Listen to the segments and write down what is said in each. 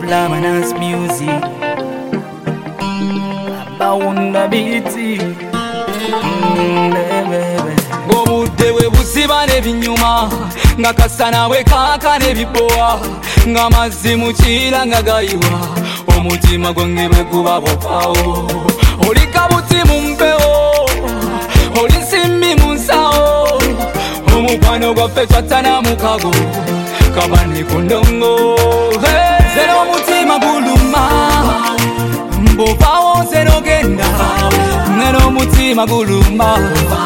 Blamanance music. Bawunda biti. Obudde we busiba n'ebinyuma nga kasana we kaaka n'ebibowa nga mazzi mu kira nga gayiwa omutima gwange bwe guba bopaawo oli kabuti mu mpewo oli simbi mu nsawo omukwano gwaffe twattana mu kago kabani ku ndongo zero omutima guluma mbovaawo nze nogenda ngeno omutima guluma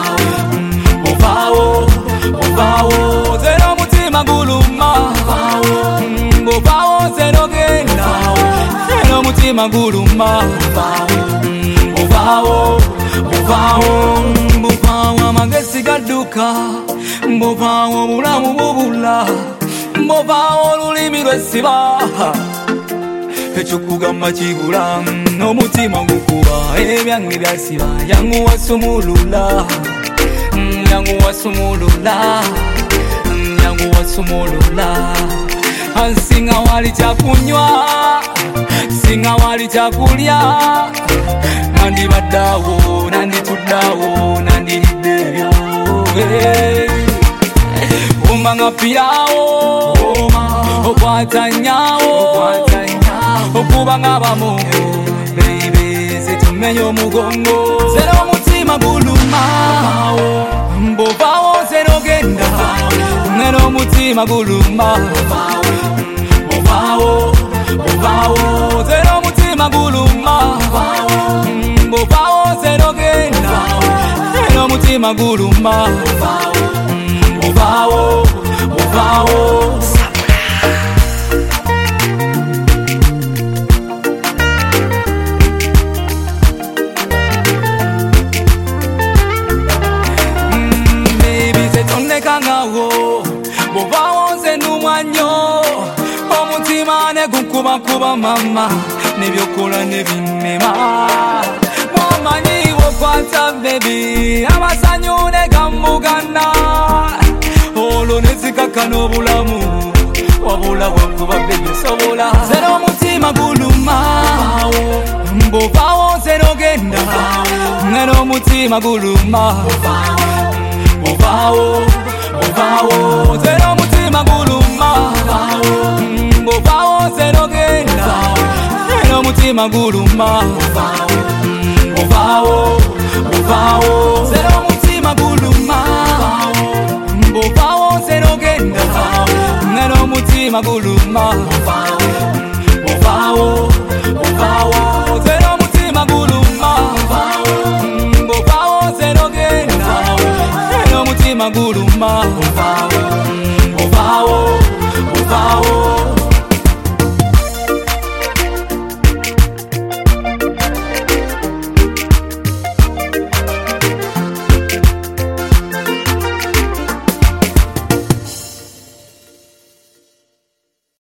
Ovaawo, zero mutima guluma. Ovaawo, zero genda. Zero mutima guluma. Ovaawo, amagezi gadduka. Ovaawo, bulamu bubula. Ovaawo, olulimi lwesiba. Ekikugamba kibula n'omutima gukuba ebyange byasiba yanguwa sumulula. Yanguwa sumulula Singa wali chakunywa Singa wali chakulya Nandi badawo, nandi tudawo, nandi lideyo Umanga pirawo Okwatanyawo Okubanga bamu Baby, setumenyo mugongo Zero mutima guluma Mbovaawo zero genda ngeno mutima guluma Ovaawo zero mutima guluma Mbovaawo zero genda ngeno mutima guluma Ovaawo Bovaawo nze numwanyo omutima ne gukubakuba mama nebyokola nebinema mwamanyi wokwata bebi amasanyu ne gambugana olwo nezikaka n'obulamu wabula wakuba bebi sobola zero omutima guluma mbovaawo nze nogenda ngeno omutima guluma Ovaawo, zero mutima guluma Ovaawo, zero genda Zero mutima guluma Ovaawo, zero mutima guluma Ovaawo, zero genda Zero mutima guluma Ovaawo, zero mutima guluma